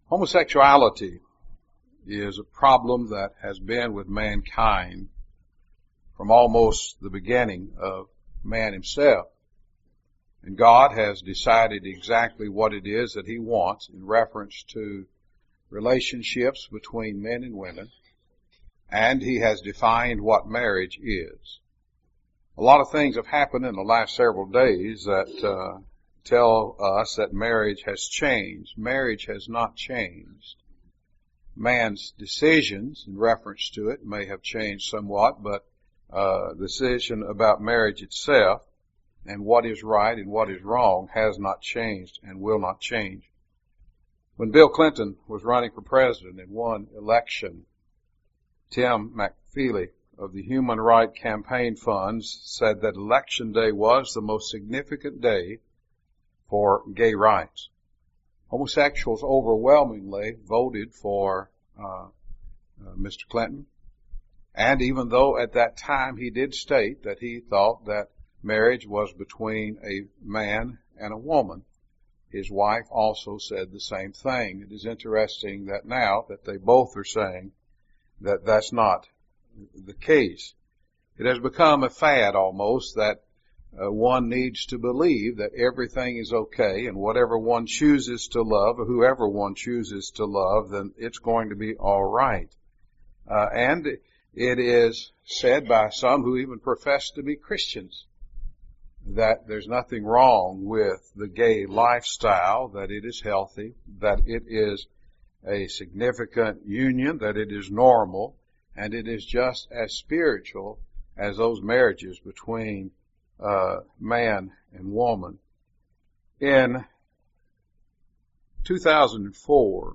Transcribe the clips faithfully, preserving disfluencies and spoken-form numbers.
Homosexuality is a problem that has been with mankind from almost the beginning of man himself. And God has decided exactly what it is that He wants in reference to relationships between men and women, and He has defined what marriage is. A lot of things have happened in the last several days that uh, tell us that marriage has changed. Marriage has not changed. Man's decisions in reference to it may have changed somewhat, but uh, the decision about marriage itself and what is right and what is wrong has not changed and will not change. When Bill Clinton was running for president and won election, Tim McFeely of the Human Rights Campaign Funds said that Election Day was the most significant day for gay rights. Homosexuals overwhelmingly voted for uh, uh, Mister Clinton, and even though at that time he did state that he thought that marriage was between a man and a woman, his wife also said the same thing. It is interesting that now that they both are saying that that's not the case. It has become a fad almost that uh, one needs to believe that everything is okay, and whatever one chooses to love or whoever one chooses to love, then it's going to be all right. Uh, and it is said by some who even profess to be Christians that there's nothing wrong with the gay lifestyle, that it is healthy, that it is a significant union, that it is normal, and it is just as spiritual as those marriages between uh, man and woman. In two thousand four,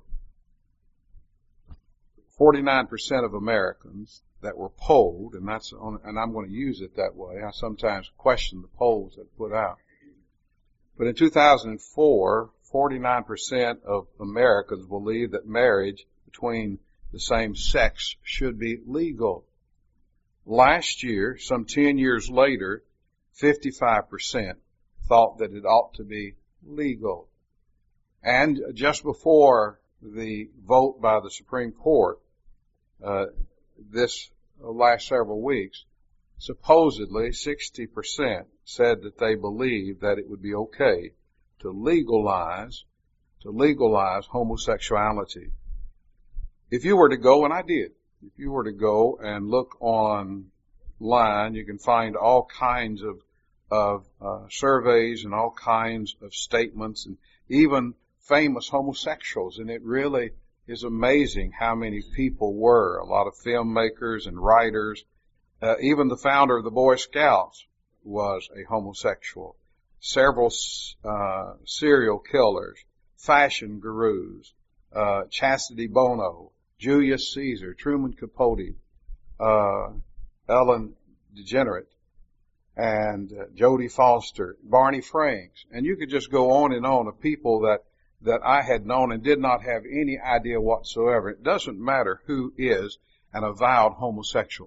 forty-nine percent of Americans that were polled, and that's on, and I'm going to use it that way. I sometimes question the polls that put out. But in two thousand four, forty-nine percent of Americans believe that marriage between the same sex should be legal. Last year, some ten years later, fifty-five percent thought that it ought to be legal. And just before the vote by the Supreme Court, uh, this last several weeks, supposedly sixty percent said that they believed that it would be okay to legalize, to legalize homosexuality. If you were to go, and I did, if you were to go and look online, you can find all kinds of, of uh, surveys and all kinds of statements and even famous homosexuals, and it really is amazing how many people were. A lot of filmmakers and writers. Uh, even the founder of the Boy Scouts was a homosexual. Several uh, serial killers, fashion gurus, uh, Chastity Bono, Julius Caesar, Truman Capote, uh, Ellen DeGeneres, and uh, Jodie Foster, Barney Franks, and you could just go on and on of people that that I had known and did not have any idea whatsoever. It doesn't matter who is an avowed homosexual.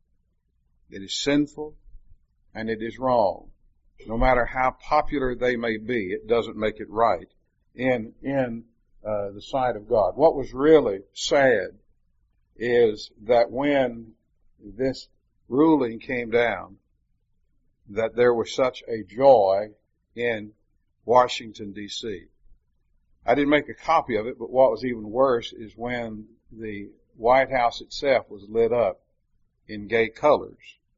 It is sinful and it is wrong. No matter how popular they may be, it doesn't make it right in, in uh, the sight of God. What was really sad is that when this ruling came down, that there was such a joy in Washington, D C I didn't make a copy of it, but what was even worse is when the White House itself was lit up in gay colors.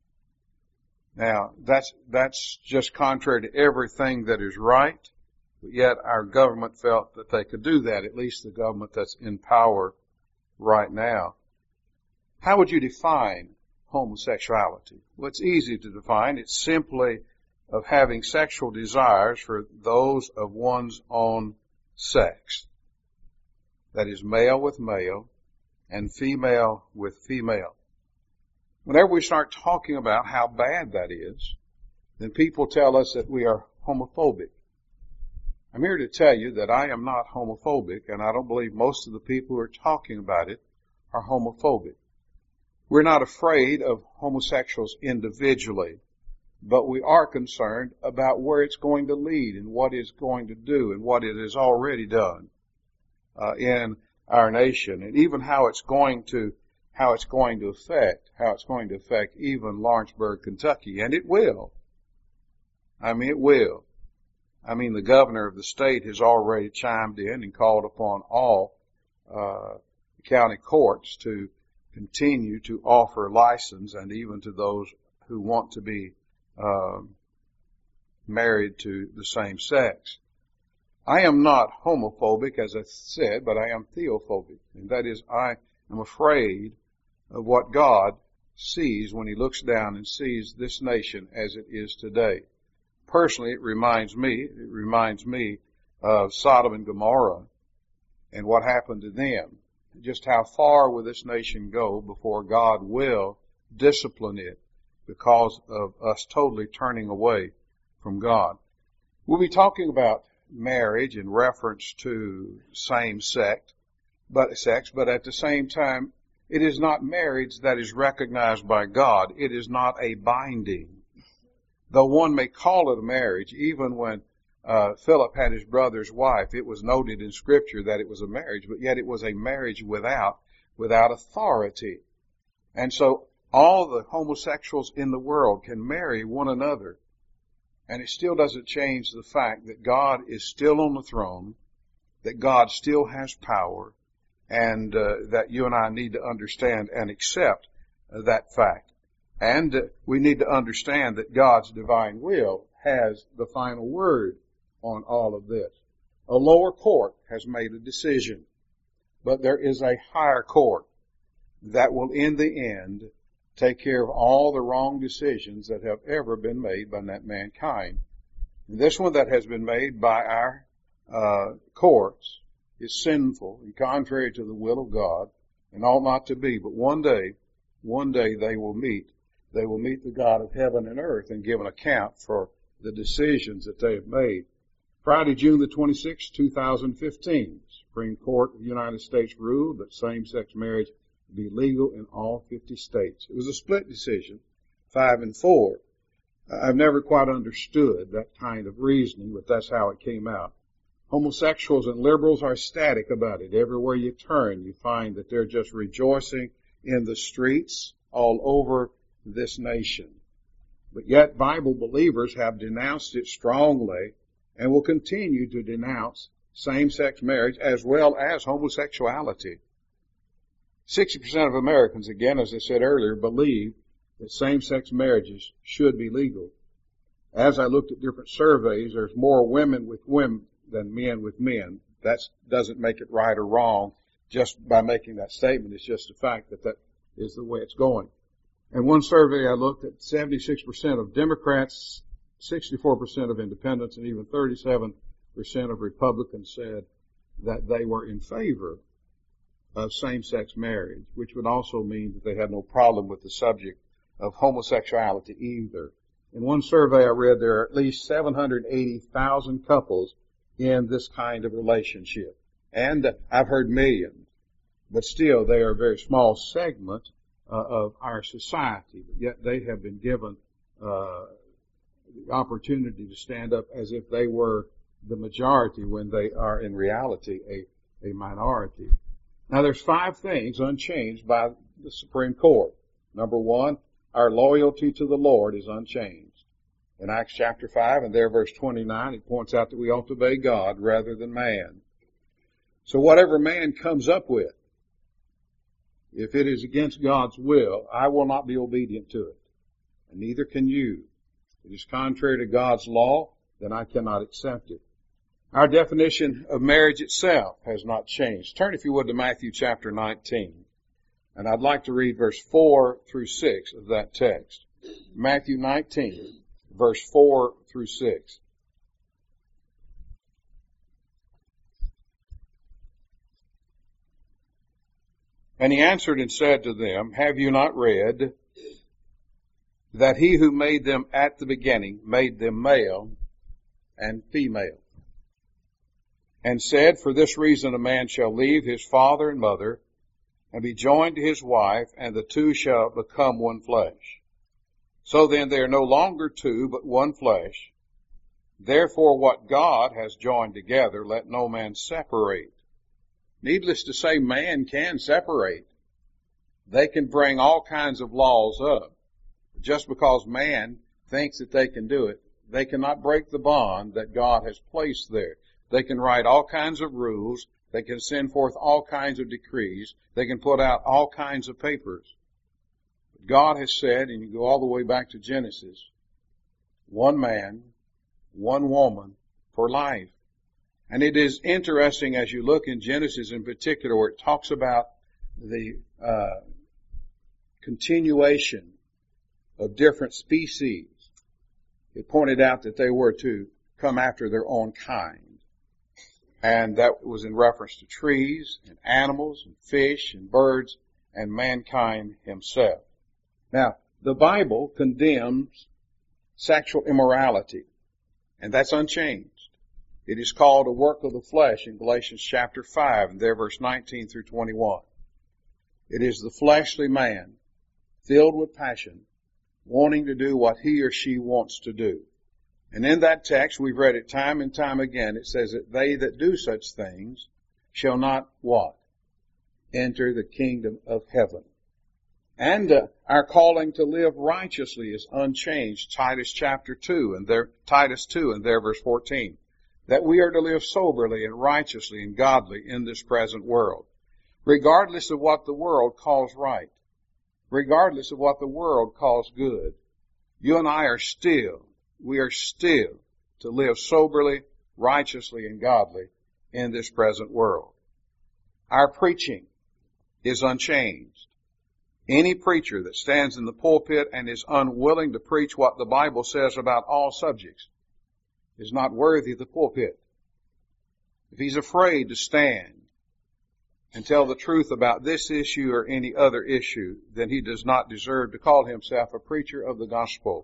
Now, that's, that's just contrary to everything that is right, but yet our government felt that they could do that, at least the government that's in power right now. How would you define homosexuality? Well, it's easy to define. It's simply of having sexual desires for those of one's own sex. That is male with male and female with female. Whenever we start talking about how bad that is, then people tell us that we are homophobic. I'm here to tell you that I am not homophobic, and I don't believe most of the people who are talking about it are homophobic. We're not afraid of homosexuals individually, but we are concerned about where it's going to lead and what it's going to do and what it has already done. uh, in our nation, and even how it's going to, how it's going to affect, how it's going to affect even Lawrenceburg, Kentucky, and it will. I mean, it will. I mean, the governor of the state has already chimed in and called upon all uh, county courts to continue to offer license, and even to those who want to be uh, married to the same sex. I am not homophobic, as I said, but I am theophobic, and that is, I am afraid of what God sees when he looks down and sees this nation as it is today. Personally, it reminds me, it reminds me of Sodom and Gomorrah and what happened to them. Just how far will this nation go before God will discipline it because of us totally turning away from God. We'll be talking about marriage in reference to same sex, but sex, but at the same time, it is not marriage that is recognized by God. It is not a binding. Though one may call it a marriage, even when uh, Philip had his brother's wife, it was noted in Scripture that it was a marriage, but yet it was a marriage without, without authority. And so all the homosexuals in the world can marry one another. And it still doesn't change the fact that God is still on the throne, that God still has power, and uh, that you and I need to understand and accept uh, that fact. And uh, we need to understand that God's divine will has the final word on all of this. A lower court has made a decision, but there is a higher court that will in the end take care of all the wrong decisions that have ever been made by mankind. And this one that has been made by our uh, courts is sinful and contrary to the will of God and ought not to be. But one day, one day they will meet. They will meet the God of heaven and earth and give an account for the decisions that they have made. Friday, June the twenty-sixth, two thousand fifteen, Supreme Court of the United States ruled that same-sex marriage be legal in all fifty states. It was a split decision, five and four. I've never quite understood that kind of reasoning, but that's how it came out. Homosexuals and liberals are ecstatic about it. Everywhere you turn, you find that they're just rejoicing in the streets all over this nation. But yet Bible believers have denounced it strongly and will continue to denounce same-sex marriage as well as homosexuality. sixty percent of Americans, again, as I said earlier, believe that same-sex marriages should be legal. As I looked at different surveys, there's more women with women than men with men. That doesn't make it right or wrong just by making that statement. It's just a fact that that is the way it's going. And one survey I looked at, seventy-six percent of Democrats, sixty-four percent of independents, and even thirty-seven percent of Republicans said that they were in favor of same-sex marriage, which would also mean that they had no problem with the subject of homosexuality either. In one survey I read there are at least seven hundred eighty thousand couples in this kind of relationship. And uh, I've heard millions, but still they are a very small segment uh, of our society. But yet they have been given uh, the opportunity to stand up as if they were the majority when they are in reality a, a minority. Now there's five things unchanged by the Supreme Court. Number one, our loyalty to the Lord is unchanged. In Acts chapter five and there verse twenty-nine, it points out that we ought to obey God rather than man. So whatever man comes up with, if it is against God's will, I will not be obedient to it. And neither can you. If it is contrary to God's law, then I cannot accept it. Our definition of marriage itself has not changed. Turn, if you would, to Matthew chapter nineteen. And I'd like to read verse four through six of that text. Matthew nineteen, verse four through six. And he answered and said to them, have you not read that he who made them at the beginning made them male and female? And said, for this reason a man shall leave his father and mother and be joined to his wife, and the two shall become one flesh. So then they are no longer two, but one flesh. Therefore what God has joined together, let no man separate. Needless to say, man can separate. They can bring all kinds of laws up. Just because man thinks that they can do it, they cannot break the bond that God has placed there. They can write all kinds of rules. They can send forth all kinds of decrees. They can put out all kinds of papers. But God has said, and you go all the way back to Genesis, one man, one woman for life. And it is interesting as you look in Genesis in particular where it talks about the uh, continuation of different species. It pointed out that they were to come after their own kind. And that was in reference to trees and animals and fish and birds and mankind himself. Now, the Bible condemns sexual immorality, and that's unchanged. It is called a work of the flesh in Galatians chapter five, and there verse nineteen through twenty-one. It is the fleshly man, filled with passion, wanting to do what he or she wants to do. And in that text, we've read it time and time again, it says that they that do such things shall not what? Enter the kingdom of heaven. And uh, our calling to live righteously is unchanged. Titus chapter two and there, Titus two and there verse fourteen. That we are to live soberly and righteously and godly in this present world, regardless of what the world calls right, regardless of what the world calls good. You and I are still, we are still to live soberly, righteously, and godly in this present world. Our preaching is unchanged. Any preacher that stands in the pulpit and is unwilling to preach what the Bible says about all subjects is not worthy of the pulpit. If he's afraid to stand and tell the truth about this issue or any other issue, then he does not deserve to call himself a preacher of the gospel.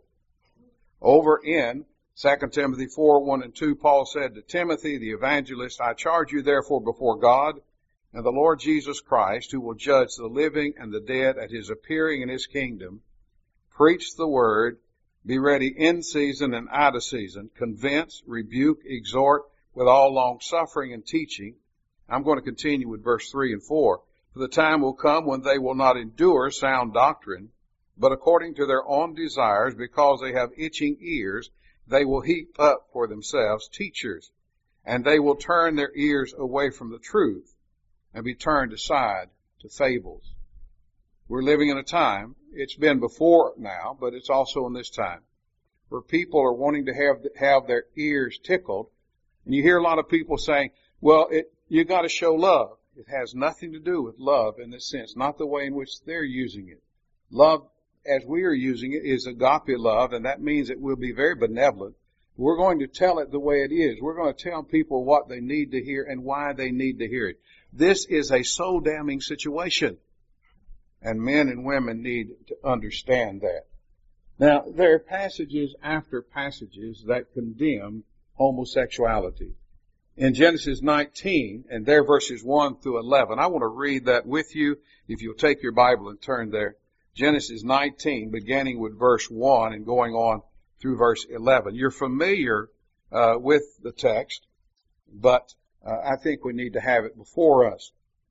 Over in Second Timothy four, one and two, Paul said to Timothy, the evangelist, I charge you therefore before God and the Lord Jesus Christ, who will judge the living and the dead at his appearing in his kingdom, preach the word, be ready in season and out of season, convince, rebuke, exhort with all long suffering and teaching. I'm going to continue with verse three and four. For the time will come when they will not endure sound doctrine, but according to their own desires, because they have itching ears, they will heap up for themselves teachers, and they will turn their ears away from the truth and be turned aside to fables. We're living in a time, it's been before now, but it's also in this time, where people are wanting to have have their ears tickled. And you hear a lot of people saying, well, it, you got to show love. It has nothing to do with love in this sense, not the way in which they're using it. Love, as we are using it, is agape love, and that means it will be very benevolent. We're going to tell it the way it is. We're going to tell people what they need to hear and why they need to hear it. This is a soul-damning situation, and men and women need to understand that. Now, there are passages after passages that condemn homosexuality. In Genesis nineteen, and there verses one through eleven, I want to read that with you, if you'll take your Bible and turn there. Genesis nineteen, beginning with verse one and going on through verse eleven. You're familiar uh, with the text, but uh, I think we need to have it before us.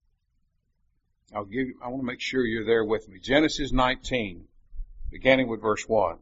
I'll give you, I want to make sure you're there with me. Genesis nineteen, beginning with verse one.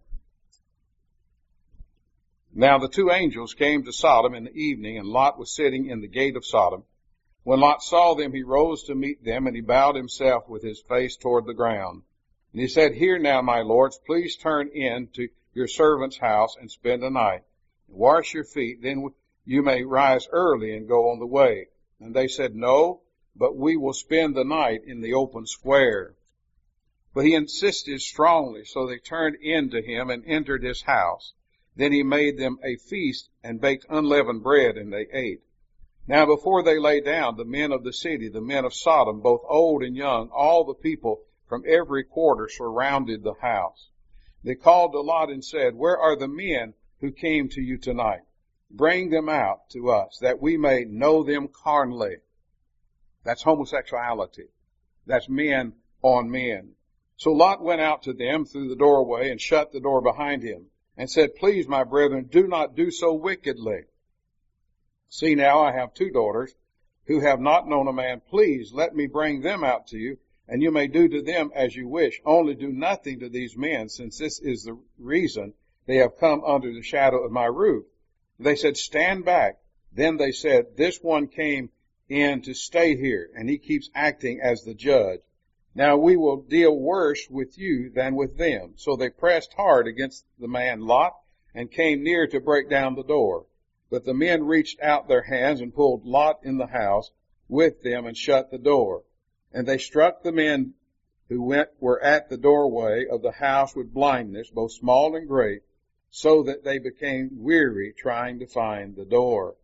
Now the two angels came to Sodom in the evening, and Lot was sitting in the gate of Sodom. When Lot saw them, he rose to meet them, and he bowed himself with his face toward the ground. And he said, Hear now, my lords, please turn in to your servant's house and spend a night. And wash your feet, then you may rise early and go on the way. And they said, No, but we will spend the night in the open square. But he insisted strongly, so they turned in to him and entered his house. Then he made them a feast and baked unleavened bread, and they ate. Now before they lay down, the men of the city, the men of Sodom, both old and young, all the people from every quarter surrounded the house. They called to Lot and said, Where are the men who came to you tonight? Bring them out to us, that we may know them carnally. That's homosexuality. That's men on men. So Lot went out to them through the doorway and shut the door behind him, and said, Please, my brethren, do not do so wickedly. See now, I have two daughters. who have not known a man, please let me bring them out to you, and you may do to them as you wish. Only do nothing to these men, since this is the reason they have come under the shadow of my roof. They said, stand back. Then they said, this one came in to stay here, and he keeps acting as the judge. Now we will deal worse with you than with them. So they pressed hard against the man Lot and came near to break down the door. But the men reached out their hands and pulled Lot in the house with them and shut the door. And they struck the men who went, were at the doorway of the house with blindness, both small and great, so that they became weary trying to find the door.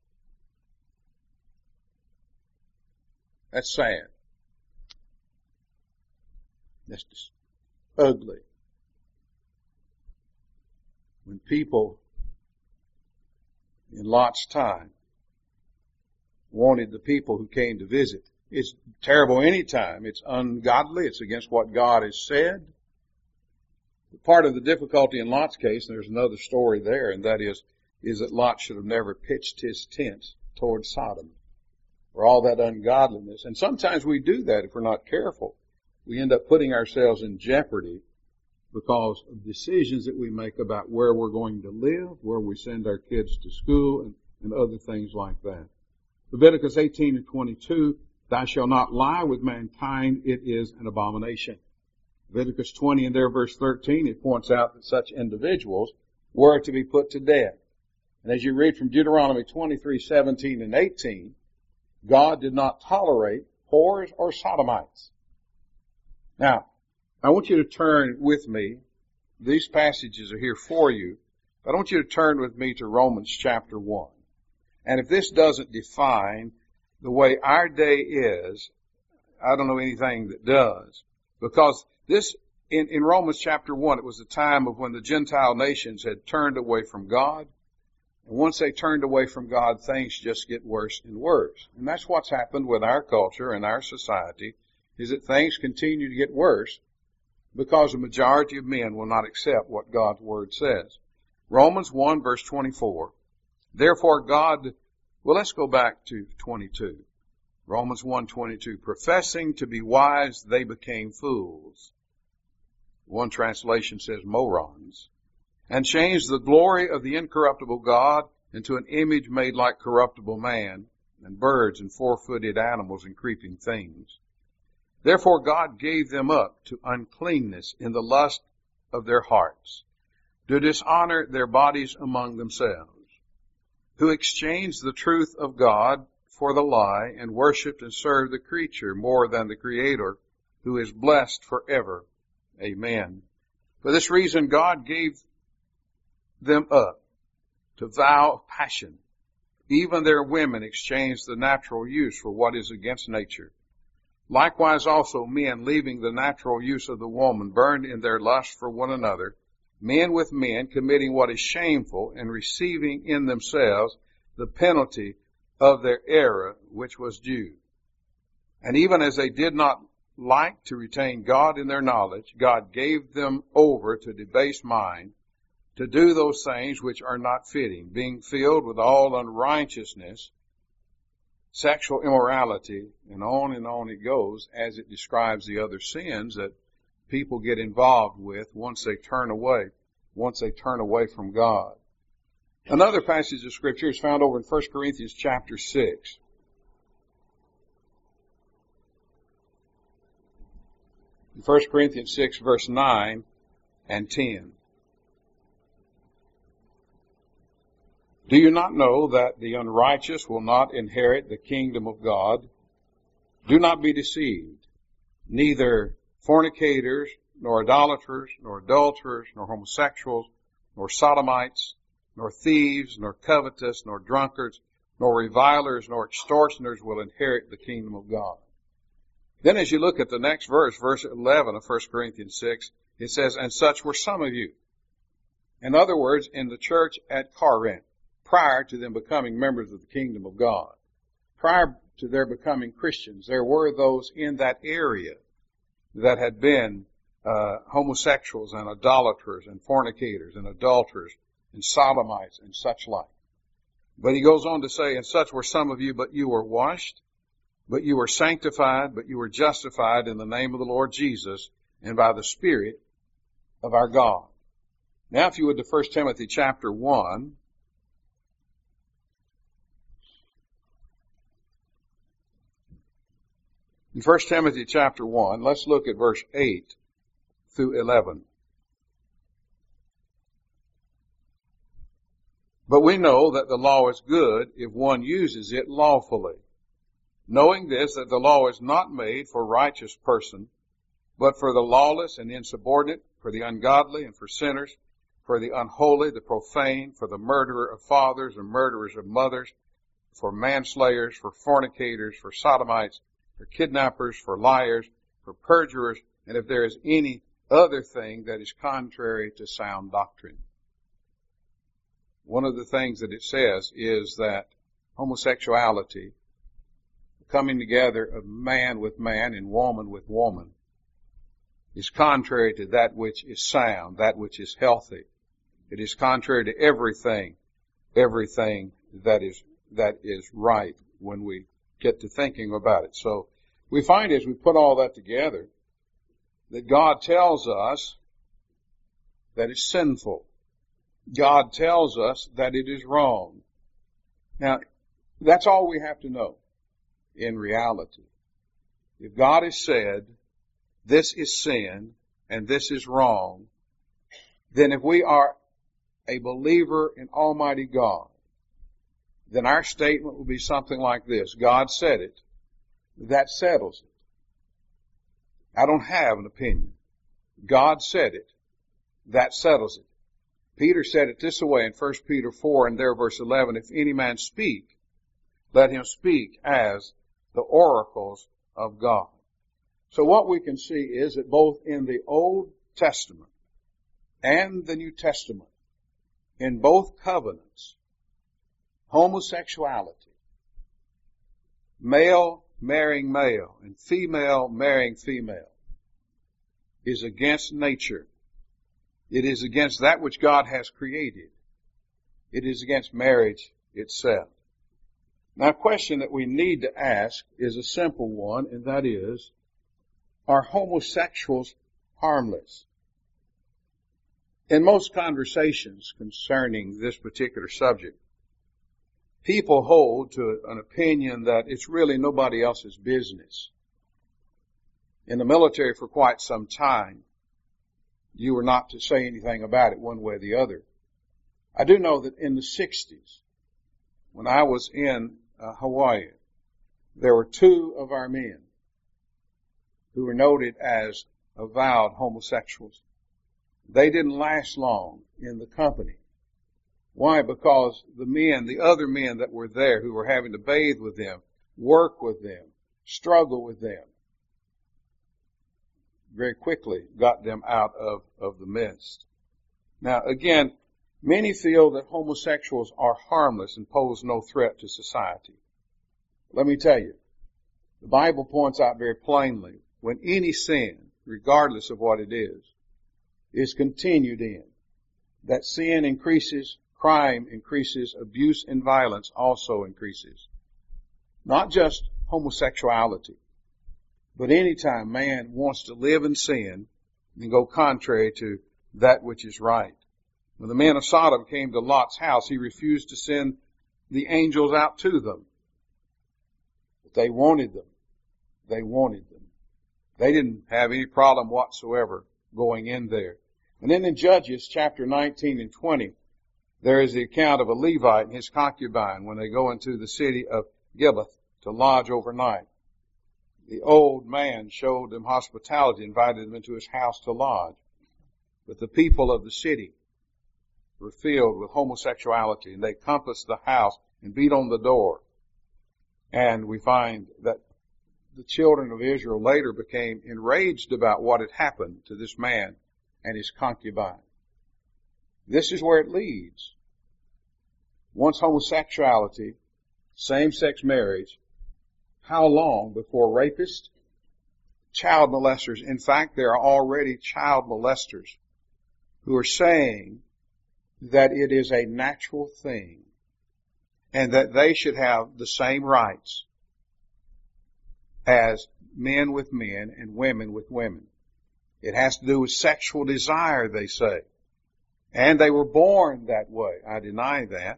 That's sad. That's just ugly. When people in Lot's time wanted the people who came to visit. It's terrible any time. It's ungodly. It's against what God has said. Part of the difficulty in Lot's case, and there's another story there, and that is, is that Lot should have never pitched his tent toward Sodom for all that ungodliness. And sometimes we do that if we're not careful. We end up putting ourselves in jeopardy because of decisions that we make about where we're going to live, where we send our kids to school, and, and other things like that. Leviticus eighteen and twenty-two, thou shalt not lie with mankind, it is an abomination. Leviticus twenty and there verse thirteen, it points out that such individuals were to be put to death. And as you read from Deuteronomy twenty-three, seventeen and eighteen, God did not tolerate whores or sodomites. Now, I want you to turn with me. These passages are here for you. But I want you to turn with me to Romans chapter one. And if this doesn't define the way our day is, I don't know anything that does. Because this, in, in Romans chapter one, it was the time of when the Gentile nations had turned away from God. And once they turned away from God, things just get worse and worse. And that's what's happened with our culture and our society, is that things continue to get worse because the majority of men will not accept what God's Word says. Romans one verse twenty-four. Therefore God, well let's go back to twenty-two. Romans one twenty-two. Professing to be wise, they became fools. One translation says morons. And changed the glory of the incorruptible God into an image made like corruptible man, and birds and four-footed animals and creeping things. Therefore God gave them up to uncleanness in the lust of their hearts, to dishonor their bodies among themselves, who exchanged the truth of God for the lie, and worshipped and served the creature more than the Creator, who is blessed forever. Amen. For this reason God gave them up to vow of passion. Even their women exchanged the natural use for what is against nature. Likewise also men, leaving the natural use of the woman, burned in their lust for one another, men with men, committing what is shameful, and receiving in themselves the penalty of their error, which was due. And even as they did not like to retain God in their knowledge, God gave them over to debased mind, to do those things which are not fitting, being filled with all unrighteousness, sexual immorality, and on and on it goes as it describes the other sins that people get involved with once they turn away, once they turn away from God. Another passage of Scripture is found over in First Corinthians chapter six. In First Corinthians six verse nine and ten. Do you not know that the unrighteous will not inherit the kingdom of God? Do not be deceived. Neither fornicators, nor idolaters, nor adulterers, nor homosexuals, nor sodomites, nor thieves, nor covetous, nor drunkards, nor revilers, nor extortioners will inherit the kingdom of God. Then as you look at the next verse, verse eleven of First Corinthians six, it says, and such were some of you. In other words, in the church at Corinth, prior to them becoming members of the kingdom of God, prior to their becoming Christians, there were those in that area that had been uh, homosexuals and idolaters and fornicators and adulterers and sodomites and such like. But he goes on to say, and such were some of you, but you were washed, but you were sanctified, but you were justified in the name of the Lord Jesus and by the Spirit of our God. Now, if you would to First Timothy chapter one. In First Timothy chapter one, let's look at verse eight through eleven. But we know that the law is good if one uses it lawfully, knowing this, that the law is not made for righteous person, but for the lawless and insubordinate, for the ungodly and for sinners, for the unholy, the profane, for the murderer of fathers and murderers of mothers, for manslayers, for fornicators, for sodomites, for kidnappers, for liars, for perjurers, and if there is any other thing that is contrary to sound doctrine. One of the things that it says is that homosexuality, coming together of man with man and woman with woman, is contrary to that which is sound, that which is healthy. It is contrary to everything, everything that is, that is right when we get to thinking about it. So we find as we put all that together that God tells us that it's sinful. God tells us that it is wrong. Now, that's all we have to know in reality. If God has said, this is sin and this is wrong, then if we are a believer in Almighty God, then our statement will be something like this. God said it. That settles it. I don't have an opinion. God said it. That settles it. Peter said it this way in First Peter four and there verse eleven, if any man speak, let him speak as the oracles of God. So what we can see is that both in the Old Testament and the New Testament, in both covenants, homosexuality, male marrying male and female marrying female, is against nature. It is against that which God has created. It is against marriage itself. Now, a question that we need to ask is a simple one, and that is, are homosexuals harmless? In most conversations concerning this particular subject, people hold to an opinion that it's really nobody else's business. In the military for quite some time, you were not to say anything about it one way or the other. I do know that in the sixties, when I was in uh, Hawaii, there were two of our men who were noted as avowed homosexuals. They didn't last long in the company. Why? Because the men, the other men that were there who were having to bathe with them, work with them, struggle with them, very quickly got them out of, of the midst. Now, again, many feel that homosexuals are harmless and pose no threat to society. Let me tell you, the Bible points out very plainly, when any sin, regardless of what it is, is continued in, that sin increases, crime increases, abuse and violence also increases. Not just homosexuality, but any time man wants to live in sin and go contrary to that which is right. When the men of Sodom came to Lot's house, he refused to send the angels out to them. But they wanted them. They wanted them. They didn't have any problem whatsoever going in there. And then in Judges chapter nineteen and twenty, there is the account of a Levite and his concubine when they go into the city of Gibeath to lodge overnight. The old man showed them hospitality, invited them into his house to lodge. But the people of the city were filled with homosexuality, and they compassed the house and beat on the door. And we find that the children of Israel later became enraged about what had happened to this man and his concubine. This is where it leads. Once homosexuality, same-sex marriage, how long before rapists, child molesters? In fact, there are already child molesters who are saying that it is a natural thing and that they should have the same rights as men with men and women with women. It has to do with sexual desire, they say. And they were born that way. I deny that.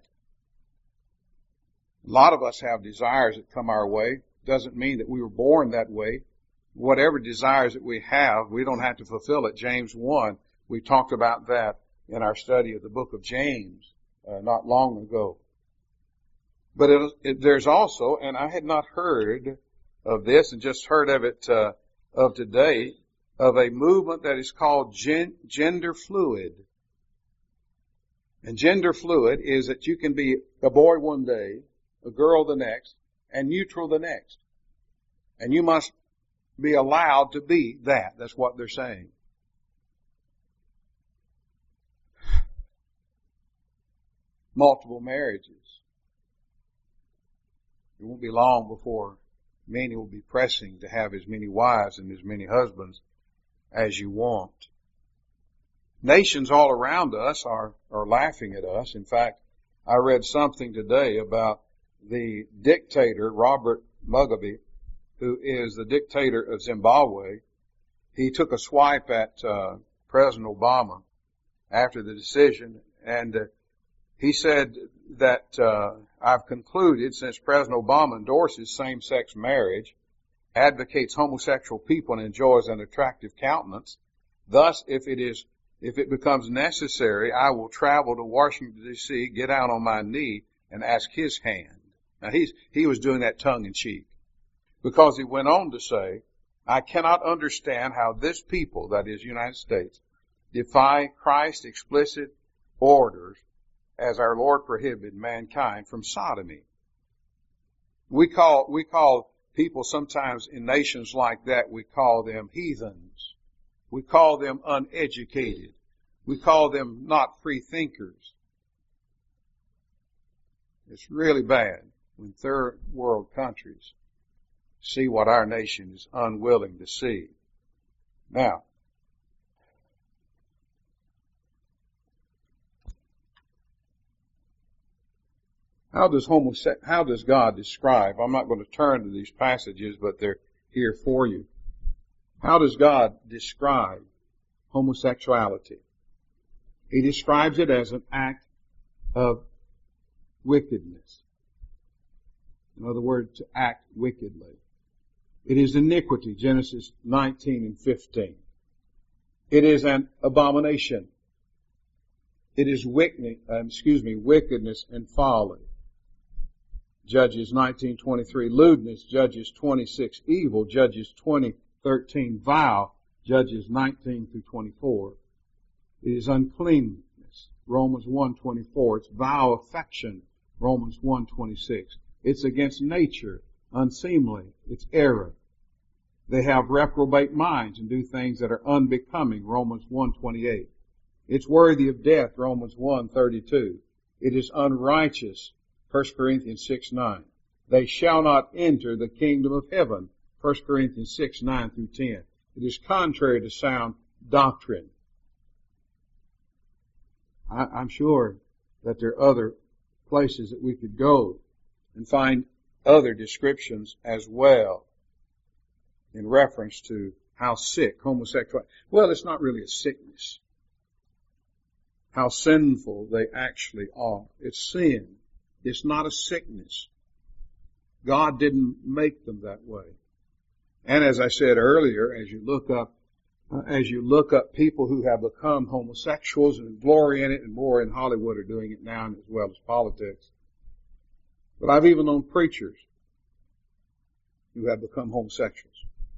A lot of us have desires that come our way. Doesn't mean that we were born that way. Whatever desires that we have, we don't have to fulfill it. James one, we talked about that in our study of the book of James uh, not long ago. But it, it, there's also, and I had not heard of this and just heard of it uh, of today, of a movement that is called gen, gender fluid. And gender fluid is that you can be a boy one day, a girl the next, and neutral the next. And you must be allowed to be that. That's what they're saying. Multiple marriages. It won't be long before many will be pressing to have as many wives and as many husbands as you want. Nations all around us are, are laughing at us. In fact, I read something today about the dictator, Robert Mugabe, who is the dictator of Zimbabwe. He took a swipe at uh, President Obama after the decision, and uh, he said that uh, I've concluded, since President Obama endorses same-sex marriage, advocates homosexual people, and enjoys an attractive countenance, thus, if it is if it becomes necessary, I will travel to Washington, D C, get down on my knee, and ask his hand. Now, he's, he was doing that tongue-in-cheek, because he went on to say, I cannot understand how this people, that is, United States, defy Christ's explicit orders as our Lord prohibited mankind from sodomy. We call, we call people sometimes in nations like that, we call them heathens. We call them uneducated. We call them not free thinkers. It's really bad when third world countries see what our nation is unwilling to see. Now, how does homose- how does God describe? I'm not going to turn to these passages, but they're here for you. How does God describe homosexuality? He describes it as an act of wickedness. In other words, to act wickedly. It is iniquity, Genesis nineteen and fifteen. It is an abomination. It is wicked, uh, excuse me, wickedness and folly. Judges nineteen twenty-three, lewdness. Judges twenty-six, evil. Judges twenty thirteen, vile. Judges nineteen through twenty-four. It is uncleanness. Romans one twenty-four. It's vile affection. Romans one twenty-six. It's against nature, unseemly. It's error. They have reprobate minds and do things that are unbecoming. Romans one twenty-eight. It's worthy of death. Romans one thirty-two. It is unrighteous. First Corinthians six nine. They shall not enter the kingdom of heaven. First Corinthians six nine through ten. It is contrary to sound doctrine. I, I'm sure that there are other places that we could go and find other descriptions as well in reference to how sick homosexuality. Well, it's not really a sickness. How sinful they actually are. It's sin. It's not a sickness. God didn't make them that way. And as I said earlier, as you look up, uh, as you look up people who have become homosexuals and glory in it, and more in Hollywood are doing it now as well as politics. But I've even known preachers who have become homosexuals.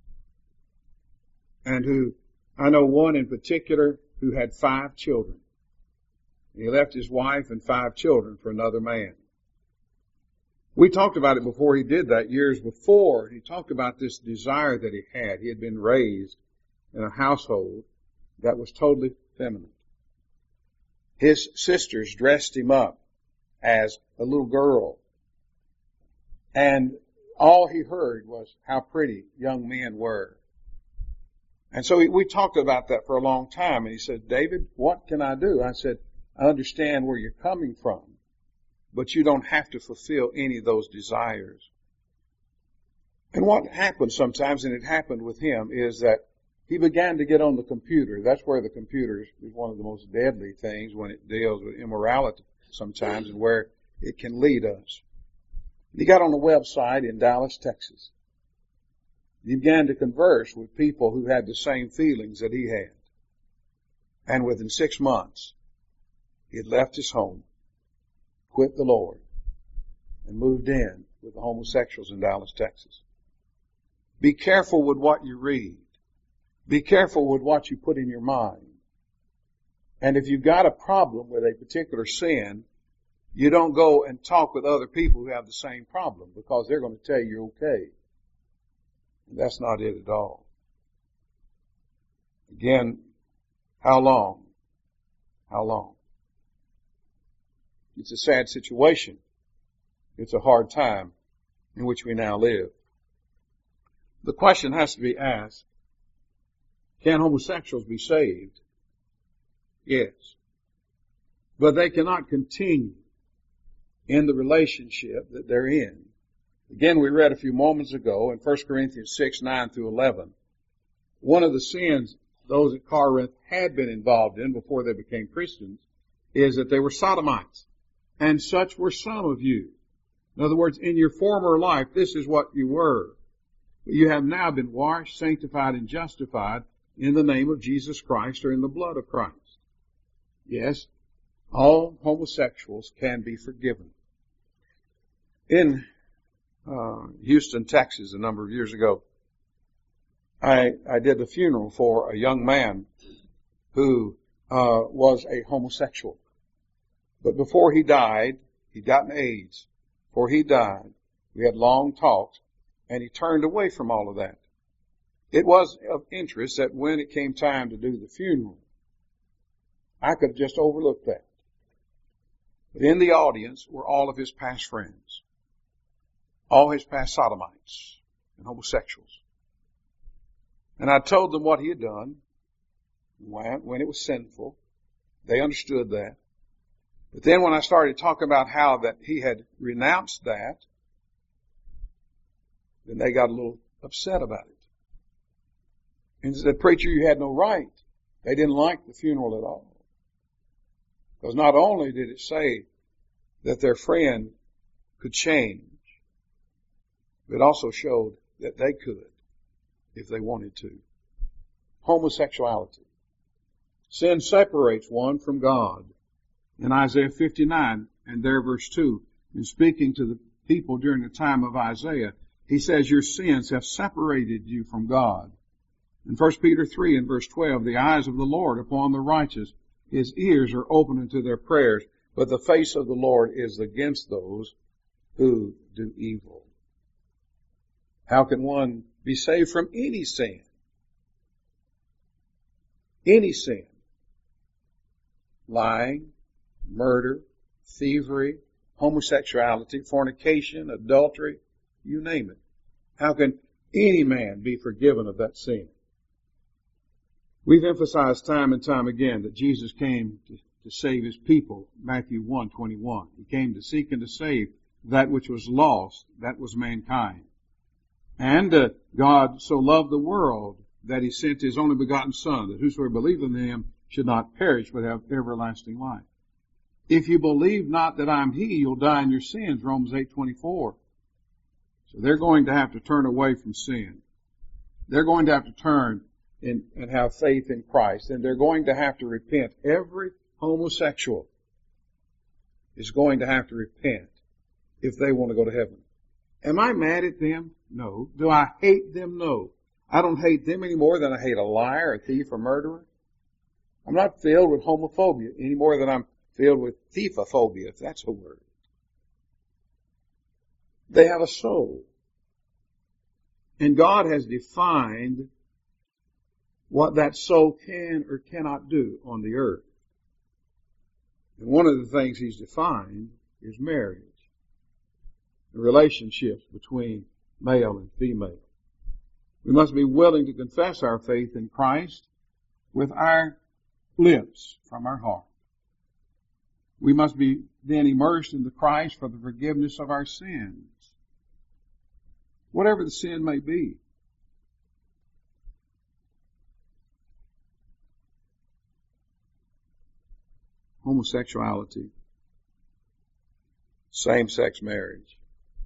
And who, I know one in particular who had five children. He left his wife and five children for another man. We talked about it before he did that, years before. He talked about this desire that he had. He had been raised in a household that was totally feminine. His sisters dressed him up as a little girl. And all he heard was how pretty young men were. And so we talked about that for a long time. And he said, David, what can I do? I said, I understand where you're coming from. but you don't have to fulfill any of those desires. And what happens sometimes, and it happened with him, is that he began to get on the computer. That's where the computer is one of the most deadly things when it deals with immorality sometimes, and where it can lead us. He got on a website in Dallas, Texas. He began to converse with people who had the same feelings that he had. And within six months, he had left his home, quit the Lord, and moved in with the homosexuals in Dallas, Texas. Be careful with what you read. Be careful with what you put in your mind. And if you've got a problem with a particular sin, you don't go and talk with other people who have the same problem, because they're going to tell you you're okay. And that's not it at all. Again, how long? How long? It's a sad situation. It's a hard time in which we now live. The question has to be asked, can homosexuals be saved? Yes. But they cannot continue in the relationship that they're in. Again, we read a few moments ago in First Corinthians six, nine through eleven, one of the sins those at Corinth had been involved in before they became Christians is that they were sodomites. And such were some of you. In other words, in your former life, this is what you were. But you have now been washed, sanctified, and justified in the name of Jesus Christ, or in the blood of Christ. Yes, all homosexuals can be forgiven. In uh, Houston, Texas, a number of years ago, I, I did the funeral for a young man who uh, was a homosexual. But before he died, he'd gotten AIDS. Before he died, we had long talks, and he turned away from all of that. It was of interest that when it came time to do the funeral, I could have just overlooked that. But in the audience were all of his past friends, all his past sodomites and homosexuals. And I told them what he had done, when it was sinful. They understood that. But then when I started talking about how that he had renounced that, then they got a little upset about it. And said, preacher, you had no right. They didn't like the funeral at all. Because not only did it say that their friend could change, but it also showed that they could if they wanted to. Homosexuality. Sin separates one from God. In Isaiah fifty-nine and there verse two, in speaking to the people during the time of Isaiah, he says, your sins have separated you from God. In First Peter three and verse twelve, the eyes of the Lord upon the righteous, his ears are open unto their prayers, but the face of the Lord is against those who do evil. How can one be saved from any sin? Any sin. Lying, murder, thievery, homosexuality, fornication, adultery, you name it. How can any man be forgiven of that sin? We've emphasized time and time again that Jesus came to, to save his people, Matthew one twenty-one. He came to seek and to save that which was lost, that was mankind. And uh, God so loved the world that he sent his only begotten Son, that whosoever believeth in him should not perish but have everlasting life. If you believe not that I'm he, you'll die in your sins, Romans eight twenty-four. So they're going to have to turn away from sin. They're going to have to turn in, and have faith in Christ. And they're going to have to repent. Every homosexual is going to have to repent if they want to go to heaven. Am I mad at them? No. Do I hate them? No. I don't hate them any more than I hate a liar, a thief, a murderer. I'm not filled with homophobia any more than I'm filled with thiefophobia, if that's a word. They have a soul. And God has defined what that soul can or cannot do on the earth. And one of the things he's defined is marriage. The relationships between male and female. We must be willing to confess our faith in Christ with our lips from our heart. We must be then immersed into Christ for the forgiveness of our sins. Whatever the sin may be. Homosexuality, same-sex marriage.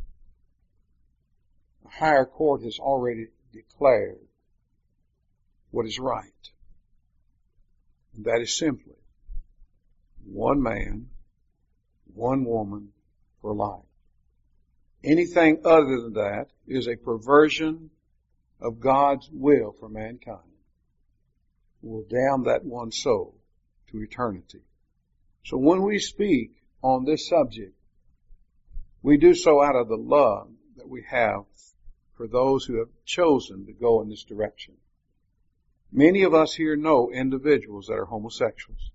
The higher court has already declared what is right. And that is simply one man, one woman for life. Anything other than that is a perversion of God's will for mankind. Will damn that one soul to eternity. So when we speak on this subject, we do so out of the love that we have for those who have chosen to go in this direction. Many of us here know individuals that are homosexuals.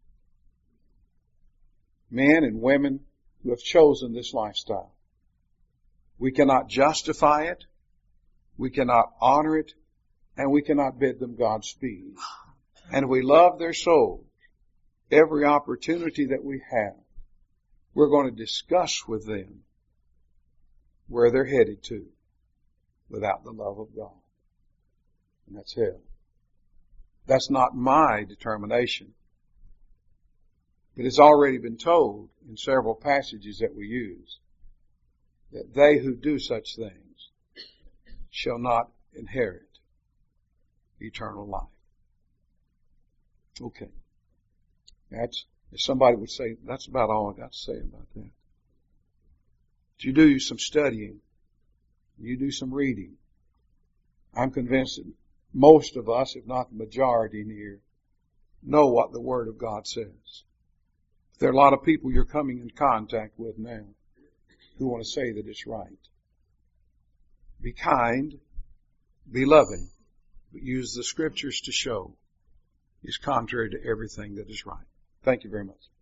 Men and women who have chosen this lifestyle. We cannot justify it, we cannot honor it, and we cannot bid them Godspeed. And we love their souls. Every opportunity that we have, we're going to discuss with them where they're headed to without the love of God. And that's hell. That's not my determination. It has already been told in several passages that we use that they who do such things shall not inherit eternal life. Okay. That's, if somebody would say, that's about all I got to say about that. But you do some studying. You do some reading. I'm convinced that most of us, if not the majority here, know what the Word of God says. There are a lot of people you're coming in contact with now who want to say that it's right. Be kind, be loving, but use the Scriptures to show it's contrary to everything that is right. Thank you very much.